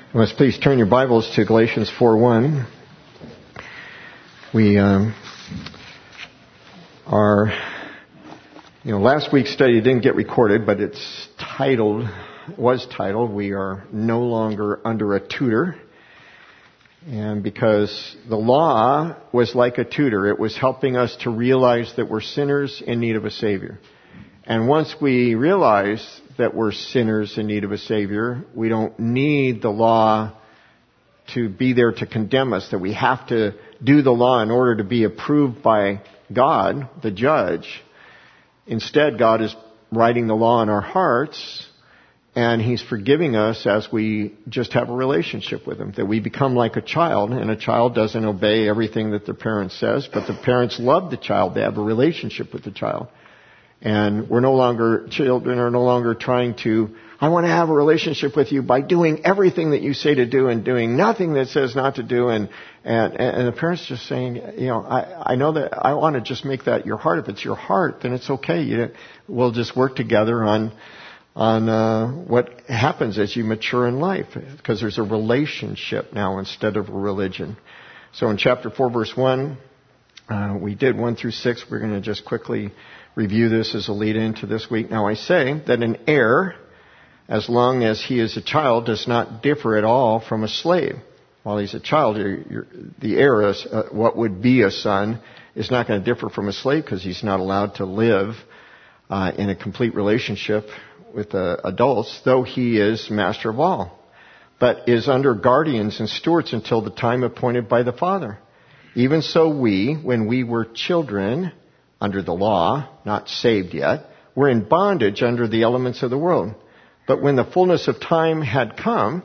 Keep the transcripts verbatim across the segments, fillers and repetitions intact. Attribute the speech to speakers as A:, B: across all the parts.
A: Let's please turn your Bibles to Galatians four one. We um, are, you know, last week's study didn't get recorded, but it's titled, was titled, We Are No Longer Under a Tutor. And because the law was like a tutor, it was helping us to realize that we're sinners in need of a Savior. And once we realize that we're sinners in need of a Savior, we don't need the law to be there to condemn us, that we have to do the law in order to be approved by God, the judge. Instead, God is writing the law in our hearts, and He's forgiving us as we just have a relationship with Him, that we become like a child, and a child doesn't obey everything that the parent says, but the parents love the child. They have a relationship with the child. And we're no longer, children are no longer trying to, I want to have a relationship with you by doing everything that you say to do and doing nothing that says not to do. And, and, and the parents just saying, you know, I, I know that I want to just make that your heart. If it's your heart, then it's okay. You, we'll just work together on, on, uh, what happens as you mature in life. Because there's a relationship now instead of a religion. So in chapter four, verse one, uh, we did one through six. We're going to just quickly review this as a lead into this week. Now I say that an heir, as long as he is a child, does not differ at all from a slave. While he's a child, you're, you're, the heir, is, uh, what would be a son, is not going to differ from a slave because he's not allowed to live uh, in a complete relationship with uh, adults, though he is master of all, but is under guardians and stewards until the time appointed by the Father. Even so we, when we were children, under the law, not saved yet, we're in bondage under the elements of the world. But when the fullness of time had come,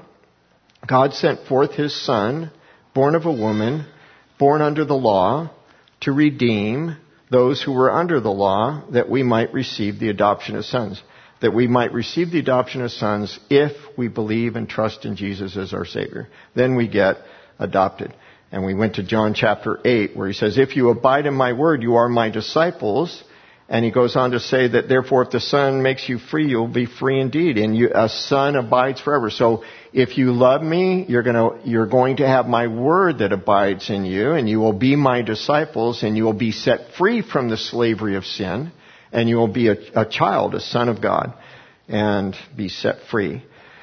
A: God sent forth His Son, born of a woman, born under the law, to redeem those who were under the law, that we might receive the adoption of sons. That we might receive the adoption of sons if we believe and trust in Jesus as our Savior. Then we get adopted. And we went to John chapter eight, where He says, if you abide in my word, you are my disciples. And He goes on to say that, therefore, if the Son makes you free, you'll be free indeed. And you, a son abides forever. So if you love me, you're going to, you're going to have my word that abides in you, and you will be my disciples, and you will be set free from the slavery of sin, and you will be a, a child, a son of God, and be set free.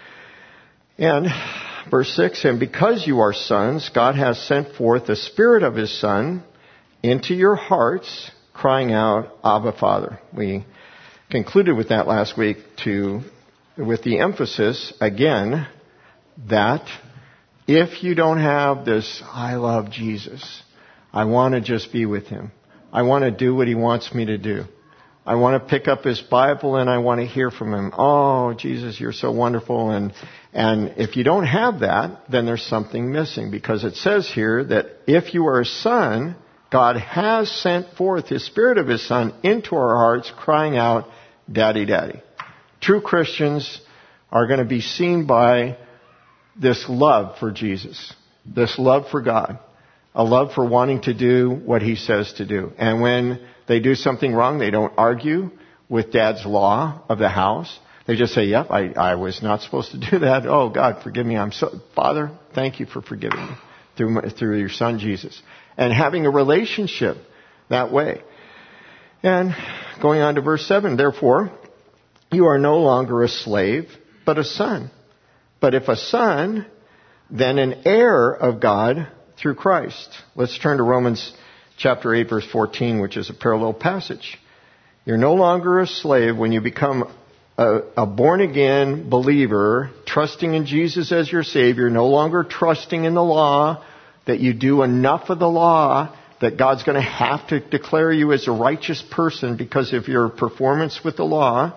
A: And verse six, and because you are sons, God has sent forth the Spirit of His Son into your hearts, crying out, Abba, Father. We concluded with that last week to, with the emphasis, again, that if you don't have this, I love Jesus, I want to just be with Him, I want to do what He wants me to do, I want to pick up His Bible and I want to hear from Him. Oh, Jesus, you're so wonderful. And and if you don't have that, then there's something missing. Because it says here that if you are a son, God has sent forth His Spirit of His Son into our hearts, crying out, Daddy, Daddy. True Christians are going to be seen by this love for Jesus, this love for God, a love for wanting to do what He says to do. And when they do something wrong, they don't argue with Dad's law of the house. They just say, yep, I, I was not supposed to do that. Oh, God, forgive me. I'm so, Father, thank you for forgiving me through, my, through your Son, Jesus. And having a relationship that way. And going on to verse seven, therefore, you are no longer a slave, but a son. But if a son, then an heir of God through Christ. Let's turn to Romans chapter eight, verse fourteen, which is a parallel passage. You're no longer a slave when you become a, a born-again believer, trusting in Jesus as your Savior, no longer trusting in the law, that you do enough of the law, that God's going to have to declare you as a righteous person because of your performance with the law.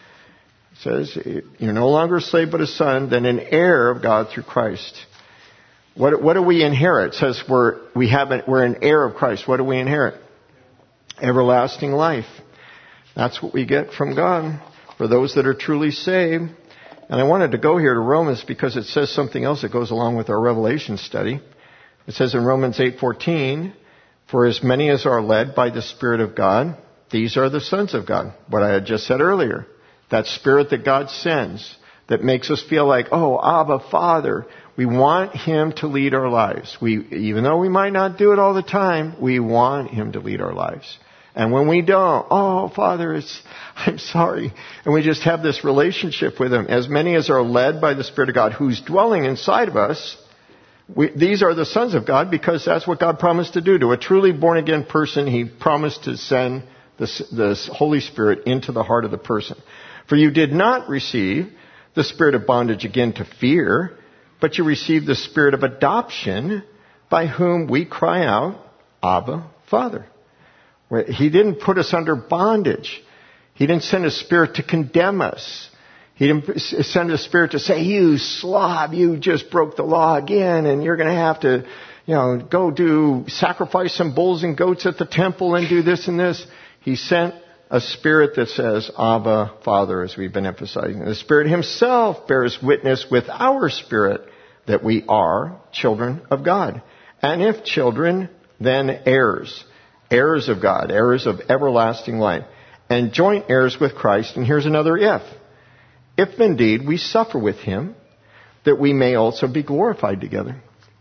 A: It says, you're no longer a slave but a son, then an heir of God through Christ. What, what do we inherit? It says we're, we have an, we're an heir of Christ. What do we inherit? Everlasting life. That's what we get from God for those that are truly saved. And I wanted to go here to Romans because it says something else that goes along with our Revelation study. It says in Romans eight fourteen, for as many as are led by the Spirit of God, these are the sons of God. What I had just said earlier. That Spirit that God sends. that makes us feel like, oh, Abba, Father. We want Him to lead our lives. We, even though we might not do it all the time, we want Him to lead our lives. And when we don't, oh, Father, it's, I'm sorry. And we just have this relationship with Him. As many as are led by the Spirit of God, who's dwelling inside of us, we, these are the sons of God, because that's what God promised to do. To a truly born-again person, He promised to send the, the Holy Spirit into the heart of the person. For you did not receive the spirit of bondage again to fear, but you received the spirit of adoption, by whom we cry out, Abba, Father. He didn't put us under bondage. He didn't send a spirit to condemn us. He didn't send a spirit to say, you slob, you just broke the law again, and you're going to have to, you know, go do, sacrifice some bulls and goats at the temple and do this and this. He sent a spirit that says, Abba, Father, as we've been emphasizing. The Spirit Himself bears witness with our spirit that we are children of God. And if children, then heirs. Heirs of God, heirs of everlasting life. And joint heirs with Christ. And here's another if. If indeed we suffer with Him, that we may also be glorified together.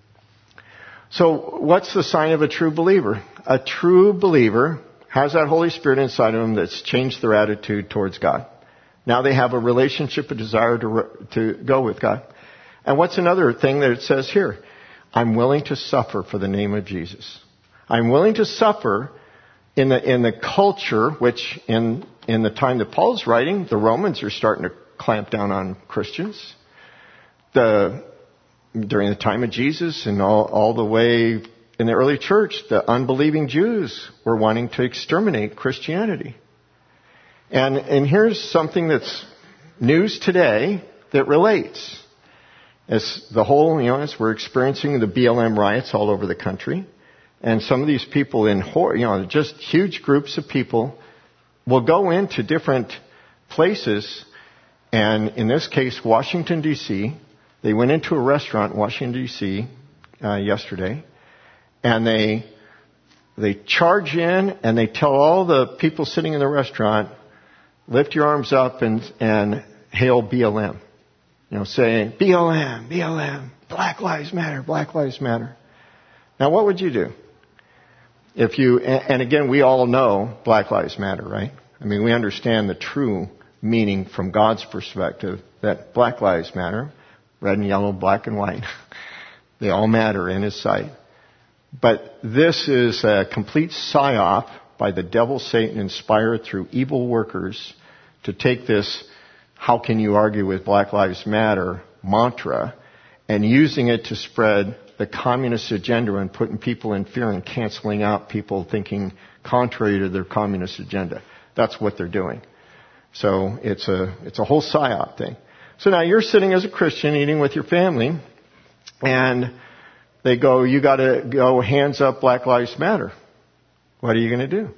A: So what's the sign of a true believer? A true believer has that Holy Spirit inside of them that's changed their attitude towards God. Now they have a relationship, a desire to, to go with God. And what's another thing that it says here? I'm willing to suffer for the name of Jesus. I'm willing to suffer in the, in the culture, which in, in the time that Paul's writing, the Romans are starting to clamp down on Christians. The, during the time of Jesus and all, all the way in the early church, the unbelieving Jews were wanting to exterminate Christianity. And, and here's something that's news today that relates. As the whole, you know, as we're experiencing the B L M riots all over the country, and some of these people in, you know, just huge groups of people will go into different places, and in this case, Washington, D C, they went into a restaurant in Washington, D C uh, yesterday, and they they charge in and they tell all the people sitting in the restaurant, lift your arms up and, and hail B L M. You know, saying, B L M, B L M, Black Lives Matter, Black Lives Matter. Now, what would you do? If you, and again, we all know Black Lives Matter, right? I mean, we understand the true meaning from God's perspective that Black Lives Matter, red and yellow, black and white. They all matter in His sight. But this is a complete psyop by the devil, Satan, inspired through evil workers to take this how can you argue with Black Lives Matter mantra and using it to spread the communist agenda and putting people in fear and canceling out people thinking contrary to their communist agenda. That's what they're doing. So it's a, it's a whole psyop thing. So now you're sitting as a Christian eating with your family, and they go, you got to go hands up, Black Lives Matter. What are you going to do?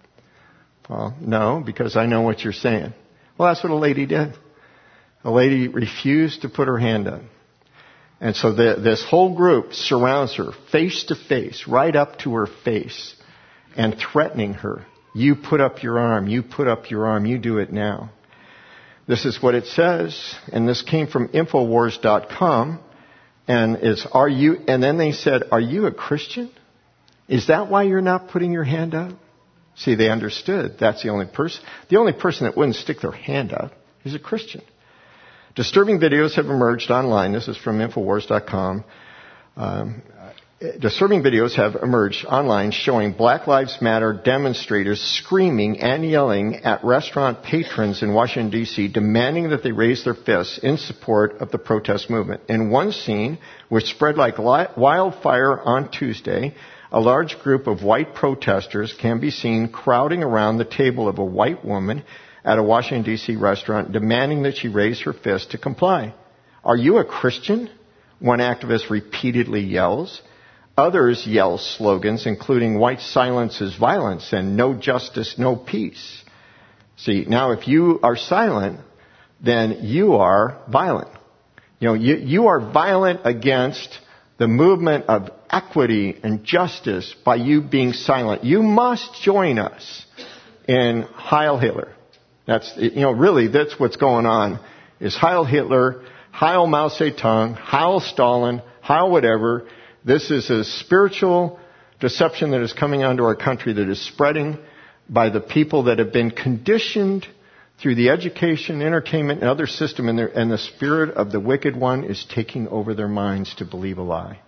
A: Well, no, because I know what you're saying. Well, that's what a lady did. A lady refused to put her hand up. And so the, this whole group surrounds her face to face, right up to her face, and threatening her. You put up your arm. You put up your arm. You do it now. This is what it says, and this came from Infowars dot com. And it's, are you, and then they said, are you a Christian? Is that why you're not putting your hand up? See, they understood. That's the only person, the only person that wouldn't stick their hand up is a Christian. Disturbing videos have emerged online. This is from Infowars dot com. Um, disturbing videos have emerged online showing Black Lives Matter demonstrators screaming and yelling at restaurant patrons in Washington, D C, demanding that they raise their fists in support of the protest movement. In one scene, which spread like wildfire on Tuesday, a large group of white protesters can be seen crowding around the table of a white woman at a Washington, D C restaurant, demanding that she raise her fist to comply. Are you a Christian? One activist repeatedly yells. Others yell slogans, including white silence is violence and no justice, no peace. See, now if you are silent, then you are violent. You know, you, you are violent against the movement of equity and justice by you being silent. You must join us in Heil Hitler. That's, you know, really that's what's going on is Heil Hitler, Heil Mao Zedong, Heil Stalin, Heil whatever. This is a spiritual deception that is coming onto our country that is spreading by the people that have been conditioned through the education, entertainment, and other system, and, and the spirit of the wicked one is taking over their minds to believe a lie.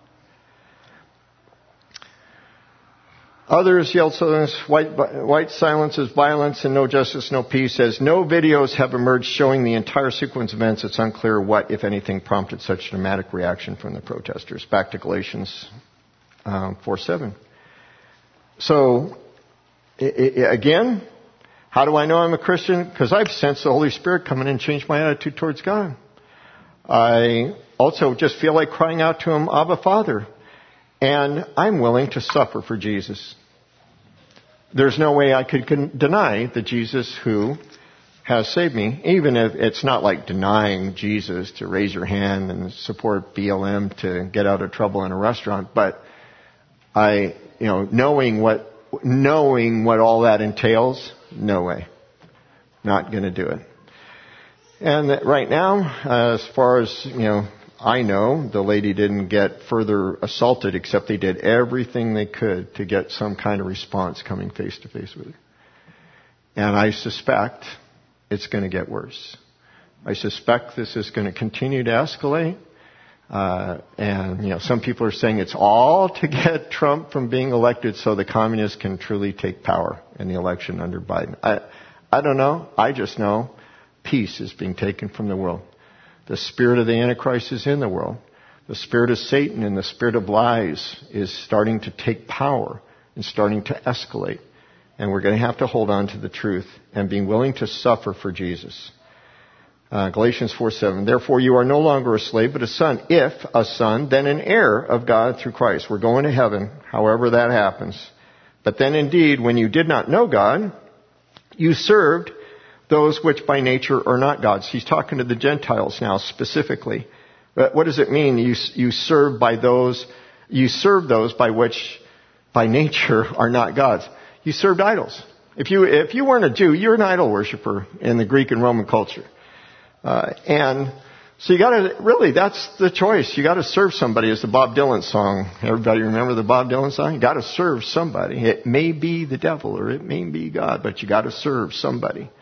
A: Others yelled silence, white, white silence is violence and no justice, no peace. As no videos have emerged showing the entire sequence of events, it's unclear what, if anything, prompted such a dramatic reaction from the protesters. Back to Galatians um, four seven. So, it, it, again, how do I know I'm a Christian? Because I've sensed the Holy Spirit come in and change my attitude towards God. I also just feel like crying out to Him, Abba, Father. And I'm willing to suffer for Jesus. There's no way I could con- deny the Jesus who has saved me, even if it's not like denying Jesus to raise your hand and support B L M to get out of trouble in a restaurant. But I, you know, knowing what knowing what all that entails, no way, not going to do it. And that right now, as far as you know, I know the lady didn't get further assaulted, except they did everything they could to get some kind of response coming face to face with her. And I suspect it's going to get worse. I suspect this is going to continue to escalate. Uh, and, you know, some people are saying it's all to get Trump from being elected so the communists can truly take power in the election under Biden. I, I don't know. I just know peace is being taken from the world. The spirit of the Antichrist is in the world. The spirit of Satan and the spirit of lies is starting to take power and starting to escalate. And we're going to have to hold on to the truth and be willing to suffer for Jesus. Uh, Galatians four seven. Therefore you are no longer a slave, but a son. If a son, then an heir of God through Christ. We're going to heaven, however that happens. But then indeed, when you did not know God, you served those which by nature are not God's. He's talking to the Gentiles now specifically. But what does it mean? You, you serve by those, you serve those by which by nature are not God's. You served idols. If you, if you weren't a Jew, you're an idol worshiper in the Greek and Roman culture. Uh, and so you gotta, really, that's the choice. You gotta serve somebody, as the Bob Dylan song. Everybody remember the Bob Dylan song? You gotta serve somebody. It may be the devil or it may be God, but you gotta serve somebody.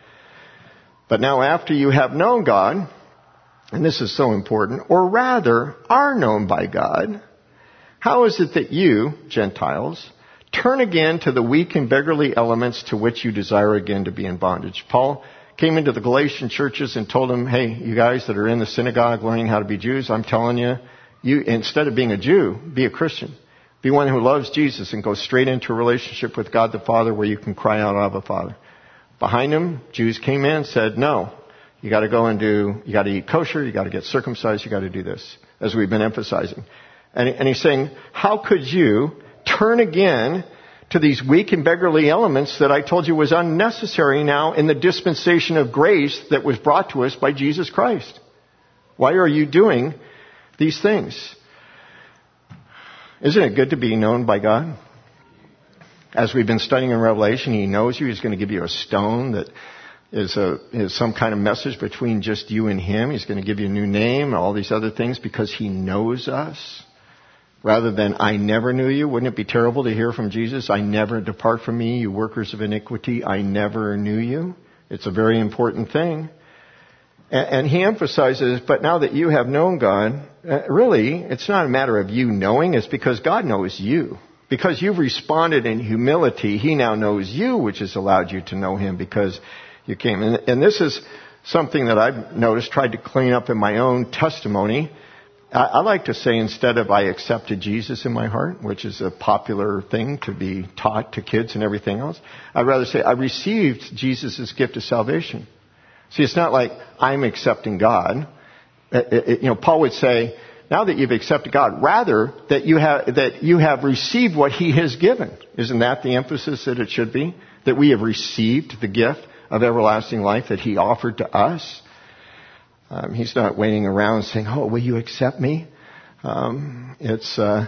A: But now after you have known God, and this is so important, or rather are known by God, how is it that you, Gentiles, turn again to the weak and beggarly elements to which you desire again to be in bondage? Paul came into the Galatian churches and told them, hey, you guys that are in the synagogue learning how to be Jews, I'm telling you, you instead of being a Jew, be a Christian. Be one who loves Jesus and go straight into a relationship with God the Father where you can cry out, Abba, Father. Behind him, Jews came in and said, no, you got to go and do, you got to eat kosher, you got to get circumcised, you got to do this, as we've been emphasizing. And, and he's saying, how could you turn again to these weak and beggarly elements that I told you was unnecessary now in the dispensation of grace that was brought to us by Jesus Christ? Why are you doing these things? Isn't it good to be known by God? As we've been studying in Revelation, He knows you. He's going to give you a stone that is a is some kind of message between just you and Him. He's going to give you a new name and all these other things because He knows us. Rather than, I never knew you. Wouldn't it be terrible to hear from Jesus? I never, depart from me, you workers of iniquity. I never knew you. It's a very important thing. And, and he emphasizes, but now that you have known God, uh, really, it's not a matter of you knowing. It's because God knows you. Because you've responded in humility, He now knows you, which has allowed you to know Him because you came. And, and this is something that I've noticed, tried to clean up in my own testimony. I like to say, instead of I accepted Jesus in my heart, which is a popular thing to be taught to kids and everything else, I'd rather say I received Jesus' gift of salvation. See, it's not like I'm accepting God. It, it, you know, Paul would say, now that you've accepted God, rather that you have that you have received what He has given. Isn't that the emphasis that it should be? That we have received the gift of everlasting life that He offered to us. Um, he's not waiting around saying, oh, will you accept me? Um, it's, uh,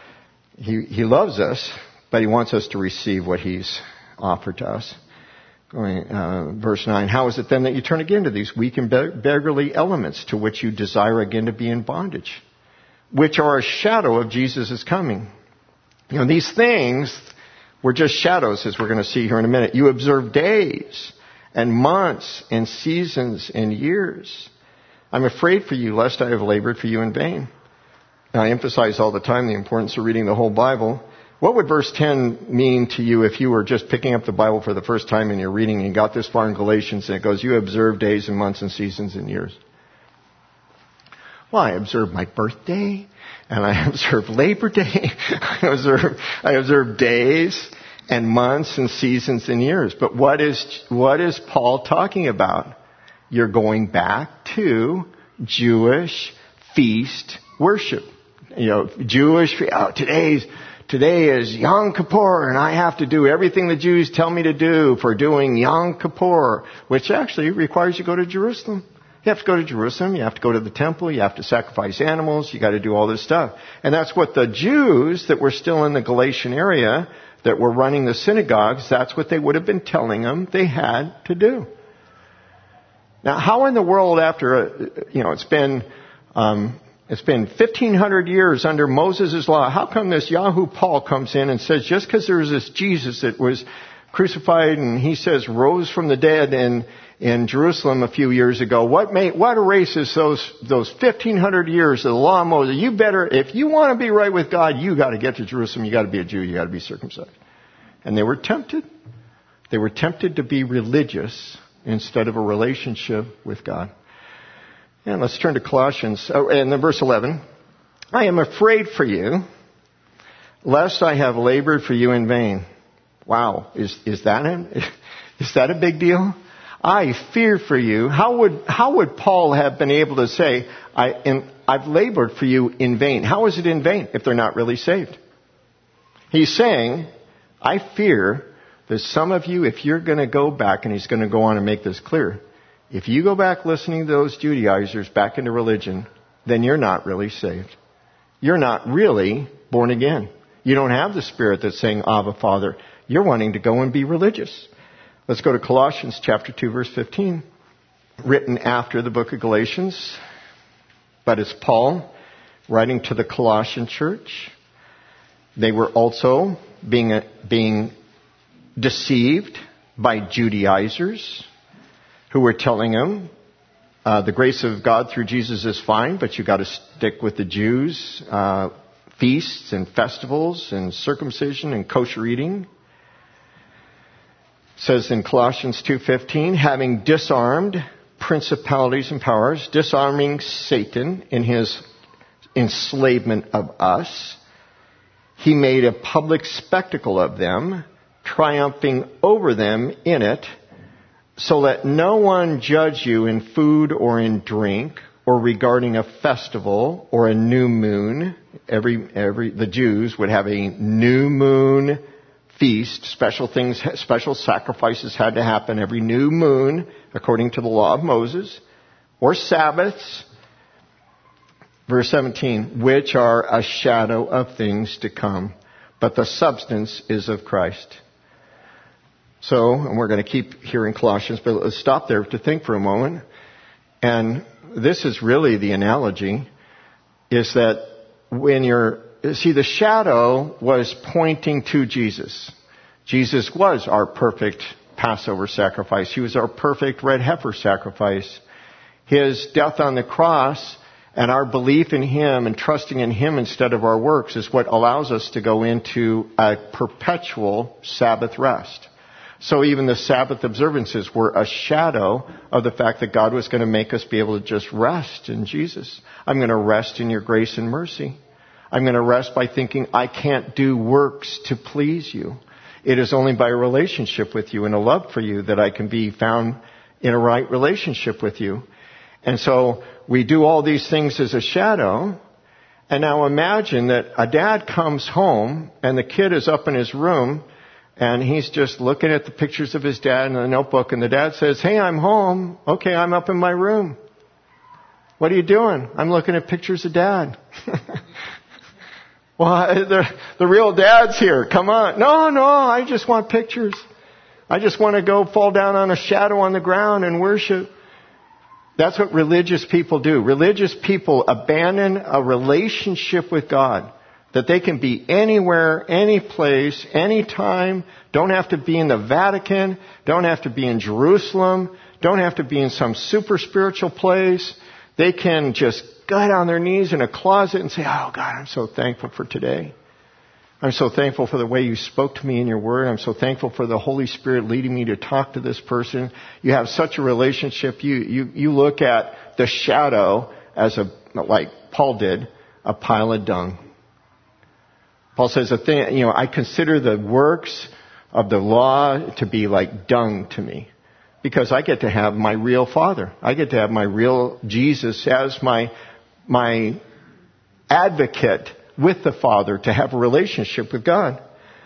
A: he, he loves us, but He wants us to receive what He's offered to us. Going, uh, verse nine, how is it then that you turn again to these weak and beggarly elements to which you desire again to be in bondage, which are a shadow of Jesus' coming? You know, these things were just shadows, as we're going to see here in a minute. You observe days and months and seasons and years. I'm afraid for you, lest I have labored for you in vain. Now, I emphasize all the time the importance of reading the whole Bible. What would verse ten mean to you if you were just picking up the Bible for the first time and you're reading and you got this far in Galatians and it goes, you observe days and months and seasons and years? Well, I observe my birthday and I observe Labor Day. I observe, I observe days and months and seasons and years. But what is, what is Paul talking about? You're going back to Jewish feast worship. You know, Jewish, oh, today's, Today is Yom Kippur, and I have to do everything the Jews tell me to do for doing Yom Kippur, which actually requires you to go to Jerusalem. You have to go to Jerusalem, you have to go to the temple, you have to sacrifice animals, you got to do all this stuff. And that's what the Jews that were still in the Galatian area, that were running the synagogues, that's what they would have been telling them they had to do. Now, how in the world after, you know, it's been... Um, It's been fifteen hundred years under Moses' law. How come this Yahoo Paul comes in and says, just because there was this Jesus that was crucified and he says rose from the dead in, in Jerusalem a few years ago, what made, what erases those, those fifteen hundred years of the law of Moses? You better, if you want to be right with God, you got to get to Jerusalem. You got to be a Jew. You got to be circumcised. And they were tempted. They were tempted to be religious instead of a relationship with God. And let's turn to Colossians, oh, and then verse eleven. I am afraid for you, lest I have labored for you in vain. Wow, is is that a, is that a big deal? I fear for you. How would how would Paul have been able to say, I am, I've labored for you in vain? How is it in vain if they're not really saved? He's saying, I fear that some of you, if you're going to go back, and he's going to go on and make this clear, if you go back listening to those Judaizers back into religion, then you're not really saved. You're not really born again. You don't have the Spirit that's saying, Abba, Father. You're wanting to go and be religious. Let's go to Colossians chapter two, verse fifteen. Written after the book of Galatians. But it's Paul writing to the Colossian church. They were also being, being deceived by Judaizers, who were telling him, uh, the grace of God through Jesus is fine, but you got to stick with the Jews, uh, feasts and festivals and circumcision and kosher eating. It says in Colossians two fifteen, having disarmed principalities and powers, disarming Satan in his enslavement of us, he made a public spectacle of them, triumphing over them in it. So let no one judge you in food or in drink or regarding a festival or a new moon. Every, every, the Jews would have a new moon feast. Special things, special sacrifices had to happen every new moon according to the law of Moses, or Sabbaths. Verse seventeen, which are a shadow of things to come, but the substance is of Christ. So, and we're going to keep here in Colossians, but let's stop there to think for a moment. And this is really the analogy, is that when you're, see, the shadow was pointing to Jesus. Jesus was our perfect Passover sacrifice. He was our perfect red heifer sacrifice. His death on the cross and our belief in Him and trusting in Him instead of our works is what allows us to go into a perpetual Sabbath rest. So even the Sabbath observances were a shadow of the fact that God was going to make us be able to just rest in Jesus. I'm going to rest in your grace and mercy. I'm going to rest by thinking I can't do works to please you. It is only by a relationship with you and a love for you that I can be found in a right relationship with you. And so we do all these things as a shadow. And now imagine that a dad comes home and the kid is up in his room and he's just looking at the pictures of his dad in the notebook, and the dad says, hey, I'm home. Okay, I'm up in my room. What are you doing? I'm looking at pictures of Dad. Well, the, the real Dad's here. Come on. No, no, I just want pictures. I just want to go fall down on a shadow on the ground and worship. That's what religious people do. Religious people abandon a relationship with God, that they can be anywhere, any place, anytime, don't have to be in the Vatican, don't have to be in Jerusalem, don't have to be in some super spiritual place. They can just get on their knees in a closet and say, oh God, I'm so thankful for today. I'm so thankful for the way you spoke to me in your word. I'm so thankful for the Holy Spirit leading me to talk to this person. You have such a relationship. You, you, you look at the shadow as a, like Paul did, a pile of dung. Paul says, a thing, you know, I consider the works of the law to be like dung to me, because I get to have my real Father. I get to have my real Jesus as my, my advocate with the Father, to have a relationship with God.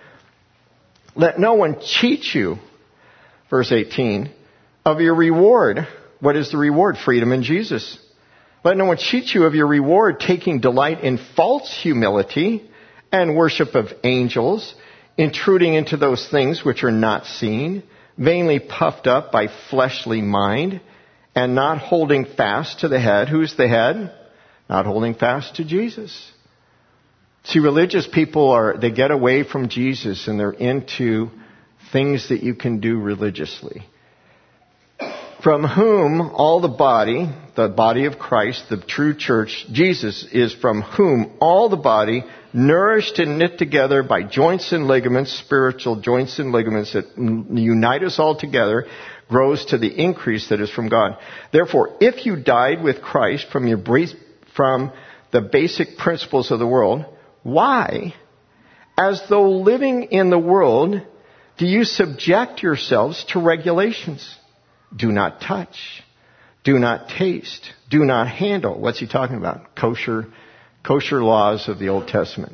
A: Let no one cheat you, verse eighteen, of your reward. What is the reward? Freedom in Jesus. Let no one cheat you of your reward, taking delight in false humility and worship of angels, intruding into those things which are not seen, vainly puffed up by fleshly mind, and not holding fast to the head. Who's the head? Not holding fast to Jesus. See, religious people are, they get away from Jesus and they're into things that you can do religiously. From whom all the body, the body of Christ, the true church, Jesus is from whom all the body, nourished and knit together by joints and ligaments, spiritual joints and ligaments that unite us all together, grows to the increase that is from God. Therefore, if you died with Christ from your from the basic principles of the world, why, as though living in the world, do you subject yourselves to regulations? Do not touch. Do not taste. Do not handle. What's he talking about? Kosher, kosher laws of the Old Testament.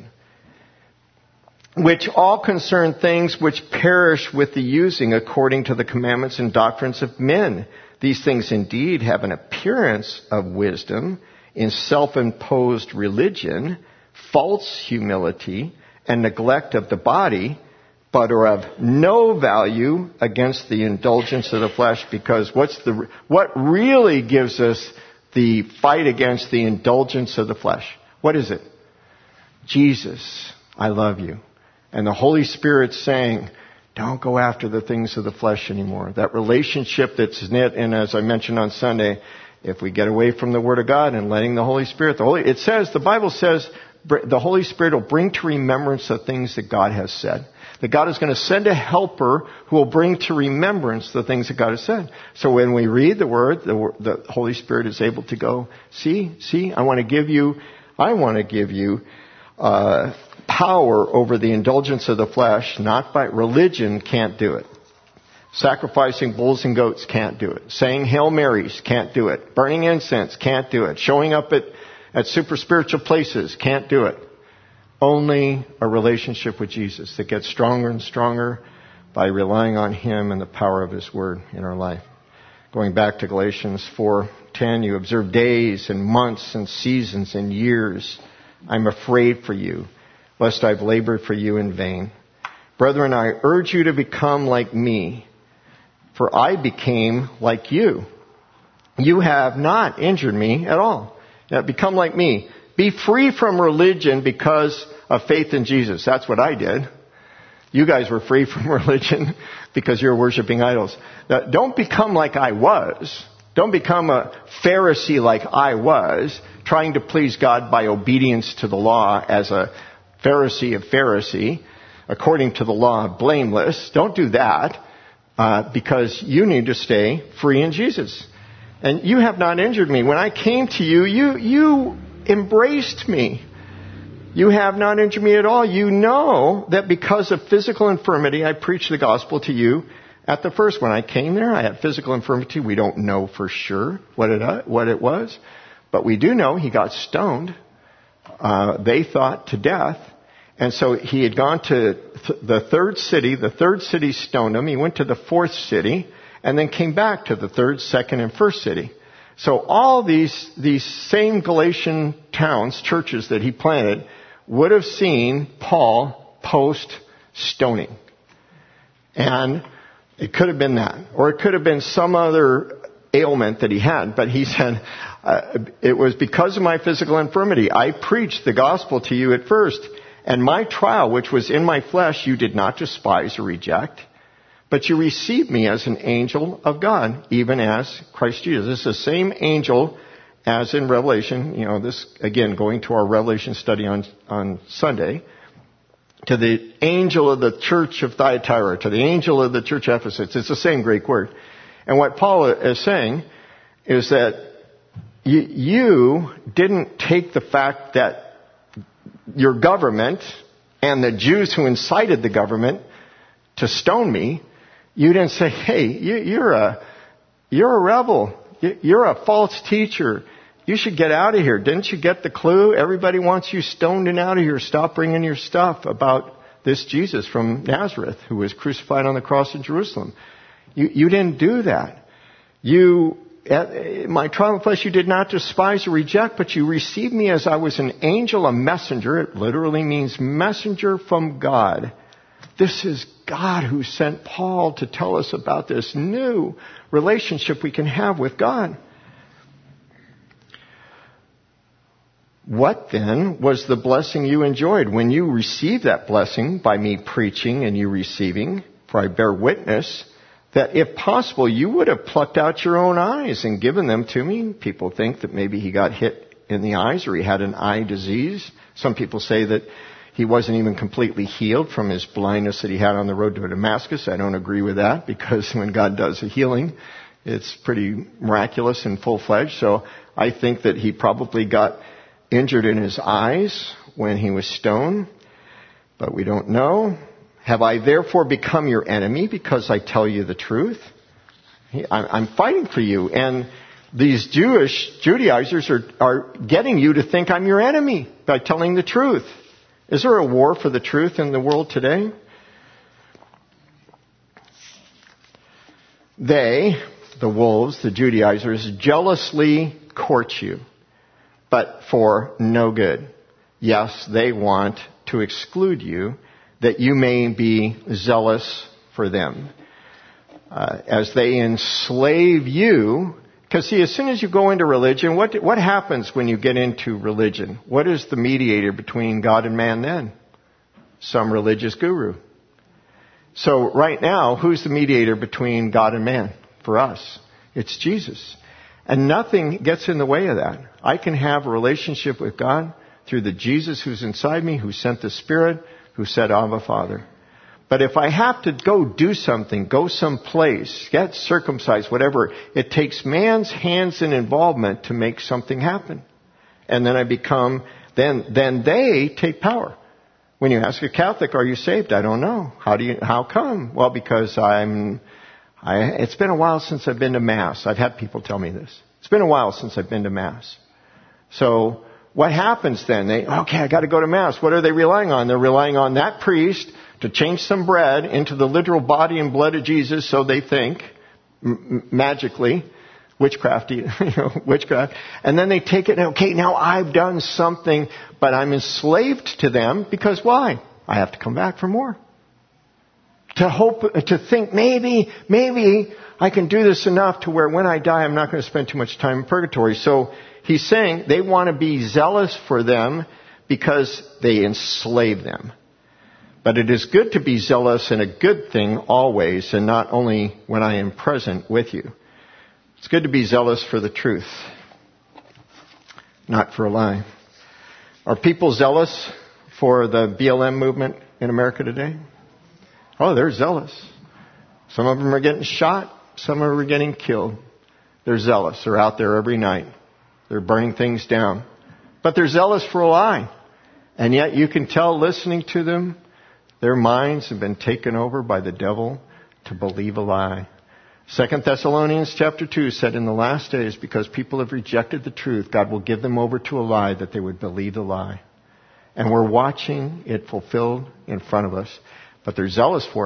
A: Which all concern things which perish with the using according to the commandments and doctrines of men. These things indeed have an appearance of wisdom in self-imposed religion, false humility, and neglect of the body, but are of no value against the indulgence of the flesh. Because what's the what really gives us the fight against the indulgence of the flesh? What is it? Jesus, I love you. And the Holy Spirit saying, don't go after the things of the flesh anymore. That relationship that's knit, and as I mentioned on Sunday, if we get away from the Word of God and letting the Holy Spirit, the Holy, it says, the Bible says, the Holy Spirit will bring to remembrance the things that God has said. That God is going to send a helper who will bring to remembrance the things that God has said. So when we read the Word, the, the Holy Spirit is able to go, see, see, I want to give you, I want to give you uh, power over the indulgence of the flesh, not by religion can't do it. Sacrificing bulls and goats can't do it. Saying Hail Marys can't do it. Burning incense can't do it. Showing up at, at super spiritual places can't do it. Only a relationship with Jesus that gets stronger and stronger by relying on Him and the power of His Word in our life. Going back to Galatians four ten, you observe days and months and seasons and years. I'm afraid for you, lest I've labored for you in vain. Brethren, I urge you to become like me, for I became like you. You have not injured me at all. Now, become like me. Be free from religion because of faith in Jesus. That's what I did. You guys were free from religion because you're worshiping idols. Now, don't become like I was. Don't become a Pharisee like I was, trying to please God by obedience to the law as a Pharisee of Pharisee, according to the law, blameless. Don't do that, uh, because you need to stay free in Jesus. And you have not injured me. When I came to you, you, you embraced me. You have not injured me at all. You know that because of physical infirmity, I preached the gospel to you at the first. When I came there, I had physical infirmity. We don't know for sure what it, what it was. But we do know he got stoned. Uh, they thought to death. And so he had gone to th- the third city. The third city stoned him. He went to the fourth city and then came back to the third, second, and first city. So all these, these same Galatian towns, churches that he planted, would have seen Paul post-stoning. And It could have been that. Or it could have been some other ailment that he had. But he said, uh, it was because of my physical infirmity. I preached the gospel to you at first. And my trial, which was in my flesh, you did not despise or reject. But you received me as an angel of God, even as Christ Jesus. This is the same angel as in Revelation. You know, this, again, going to our Revelation study on, on Sunday. To the angel of the church of Thyatira, to the angel of the church of Ephesus. It's the same Greek word. And what Paul is saying is that you, you didn't take the fact that your government and the Jews who incited the government to stone me, you didn't say, hey, you, you're a, you're a rebel. You're a false teacher. You should get out of here. Didn't you get the clue? Everybody wants you stoned and out of here. Stop bringing your stuff about this Jesus from Nazareth who was crucified on the cross in Jerusalem. You, you didn't do that. You, at my trial of flesh, you did not despise or reject, but you received me as I was an angel, a messenger. It literally means messenger from God. This is God who sent Paul to tell us about this new relationship we can have with God. What then was the blessing you enjoyed when you received that blessing by me preaching and you receiving? For I bear witness that if possible, you would have plucked out your own eyes and given them to me. People think that maybe he got hit in the eyes or he had an eye disease. Some people say that he wasn't even completely healed from his blindness that he had on the road to Damascus. I don't agree with that, because when God does a healing, it's pretty miraculous and full-fledged. So I think that he probably got injured in his eyes when he was stoned, but we don't know. Have I therefore become your enemy because I tell you the truth? I'm fighting for you, and these Jewish Judaizers are, are getting you to think I'm your enemy by telling the truth. Is there a war for the truth in the world today? They, the wolves, the Judaizers, jealously court you, but for no good. Yes, they want to exclude you, that you may be zealous for them. Uh, as they enslave you, because see, as soon as you go into religion, what what happens when you get into religion? What is the mediator between God and man then? Some religious guru. So right now, who's the mediator between God and man for us? It's Jesus. And nothing gets in the way of that. I can have a relationship with God through the Jesus who's inside me, who sent the Spirit, who said, Abba, Father. But if I have to go do something, go someplace, get circumcised, whatever, it takes man's hands and involvement to make something happen. And then I become, then, then they take power. When you ask a Catholic, are you saved? I don't know. How do you, how come? Well, because I'm, I, it's been a while since I've been to Mass. I've had people tell me this. It's been a while since I've been to Mass. So, what happens then? They, okay, I got to go to Mass. What are they relying on? They're relying on that priest to change some bread into the literal body and blood of Jesus, so they think, m- magically, witchcraft, you know, witchcraft. And then they take it, and okay, now I've done something, but I'm enslaved to them, because why? I have to come back for more. To hope, to think maybe, maybe I can do this enough to where when I die, I'm not going to spend too much time in purgatory. So he's saying they want to be zealous for them because they enslave them. But it is good to be zealous and a good thing always, and not only when I am present with you. It's good to be zealous for the truth, not for a lie. Are people zealous for the B L M movement in America today? Oh, they're zealous. Some of them are getting shot. Some of them are getting killed. They're zealous. They're out there every night. They're burning things down. But they're zealous for a lie. And yet you can tell, listening to them, their minds have been taken over by the devil to believe a lie. Second Thessalonians chapter two said, in the last days, because people have rejected the truth, God will give them over to a lie that they would believe the lie. And we're watching it fulfilled in front of us. But they're zealous for it.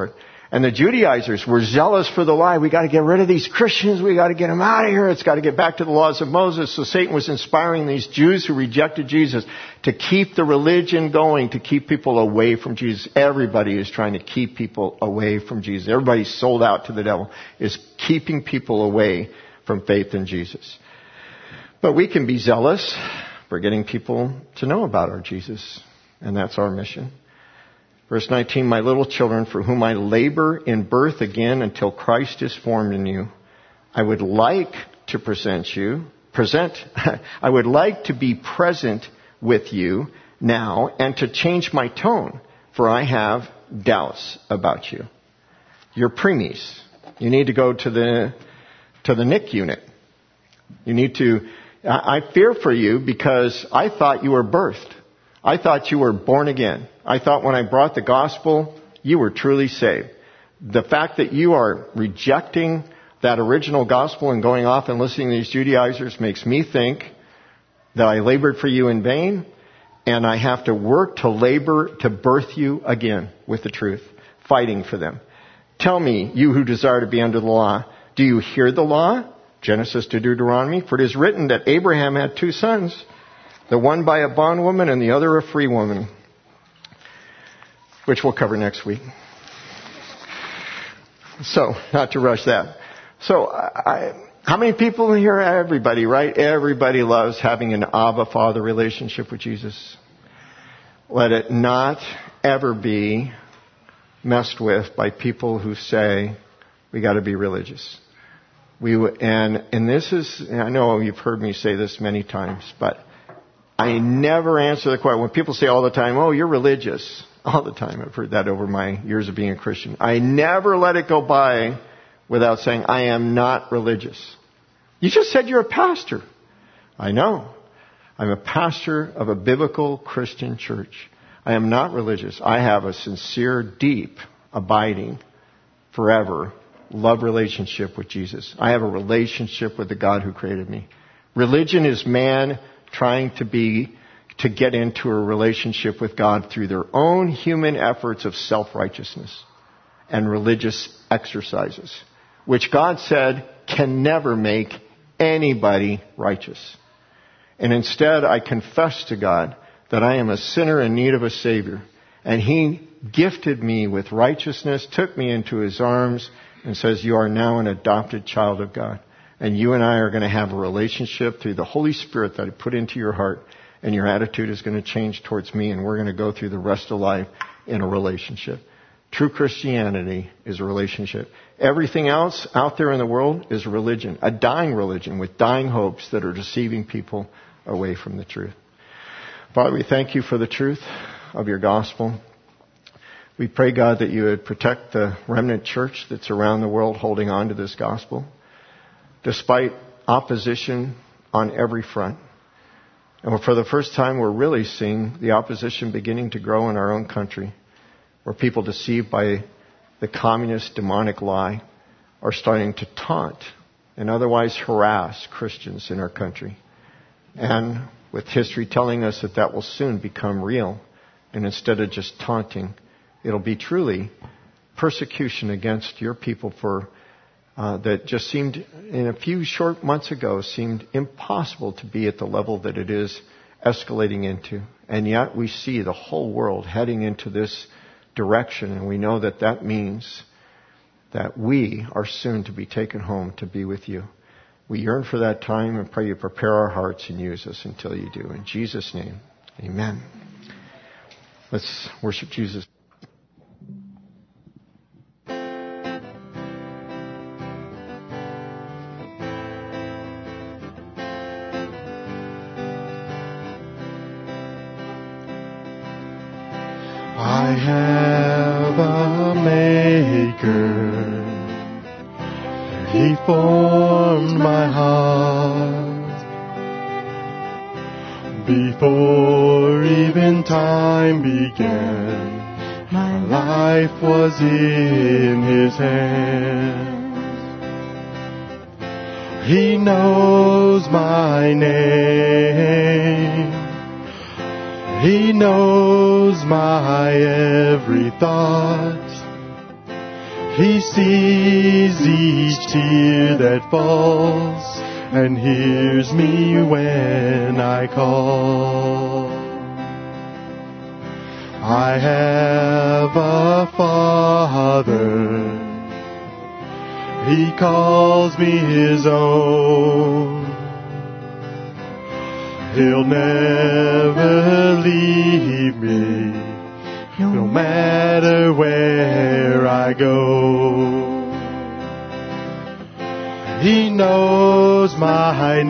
A: And the Judaizers were zealous for the lie. We got to get rid of these Christians. We got to get them out of here. It's got to get back to the laws of Moses. So Satan was inspiring these Jews who rejected Jesus to keep the religion going, to keep people away from Jesus. Everybody is trying to keep people away from Jesus. Everybody sold out to the devil is keeping people away from faith in Jesus. But we can be zealous for getting people to know about our Jesus. And that's our mission. Verse nineteen, my little children, for whom I labor in birth again until Christ is formed in you, I would like to present you, present, I would like to be present with you now and to change my tone, for I have doubts about you. You're preemies. You need to go to the, to the N I C U unit. You need to, I fear for you because I thought you were birthed. I thought you were born again. I thought when I brought the gospel, you were truly saved. The fact that you are rejecting that original gospel and going off and listening to these Judaizers makes me think that I labored for you in vain, and I have to work to labor to birth you again with the truth, fighting for them. Tell me, you who desire to be under the law, do you hear the law? Genesis to Deuteronomy. For it is written that Abraham had two sons, the one by a bondwoman and the other a free woman, which we'll cover next week. So, not to rush that. So, I, how many people here? Everybody, right? Everybody loves having an Abba Father relationship with Jesus. Let it not ever be messed with by people who say, we got to be religious. We and and this is, and I know you've heard me say this many times, but I never answer the question. When people say all the time, oh, you're religious. All the time. I've heard that over my years of being a Christian. I never let it go by without saying, I am not religious. You just said you're a pastor. I know. I'm a pastor of a biblical Christian church. I am not religious. I have a sincere, deep, abiding, forever love relationship with Jesus. I have a relationship with the God who created me. Religion is man trying to be, to get into a relationship with God through their own human efforts of self-righteousness and religious exercises, which God said can never make anybody righteous. And instead, I confess to God that I am a sinner in need of a Savior. And He gifted me with righteousness, took me into His arms, and says, you are now an adopted child of God. And you and I are going to have a relationship through the Holy Spirit that I put into your heart. And your attitude is going to change towards me. And we're going to go through the rest of life in a relationship. True Christianity is a relationship. Everything else out there in the world is religion. A dying religion with dying hopes that are deceiving people away from the truth. Father, we thank you for the truth of your gospel. We pray, God, that you would protect the remnant church that's around the world holding on to this gospel, despite opposition on every front. And for the first time, we're really seeing the opposition beginning to grow in our own country, where people deceived by the communist demonic lie are starting to taunt and otherwise harass Christians in our country. And with history telling us that that will soon become real, and instead of just taunting, it'll be truly persecution against your people for uh, that just seemed, in a few short months ago, seemed impossible to be at the level that it is escalating into. And yet we see the whole world heading into this direction, and we know that that means that we are soon to be taken home to be with you. We yearn for that time and pray you prepare our hearts and use us until you do. In Jesus' name, amen. Let's worship Jesus.
B: I have a Maker. He formed my heart before even time began. My life was in His hands. He knows my name. He knows my every thought. He sees each tear that falls and hears me when I call. I have a Father. He calls me His own. He'll never leave me, no matter where I go. He knows my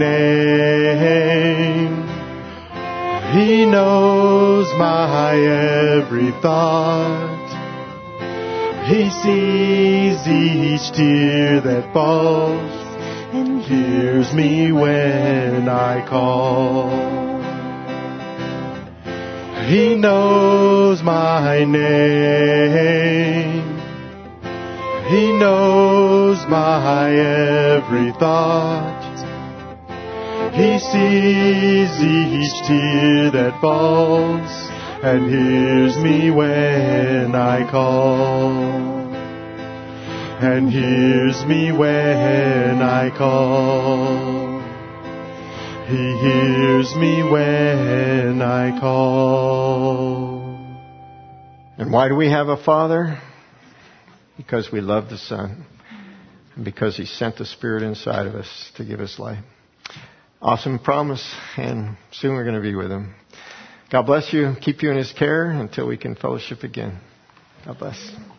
B: name. He knows my every thought. He sees each tear that falls and hears me when I call. He knows my name. He knows my every thought. He sees each tear that falls and hears me when I call. And hears me when I call. He hears me when I call.
A: And why do we have a Father? Because we love the Son. And because He sent the Spirit inside of us to give us life. Awesome promise, and soon we're going to be with Him. God bless you. Keep you in His care until we can fellowship again. God bless.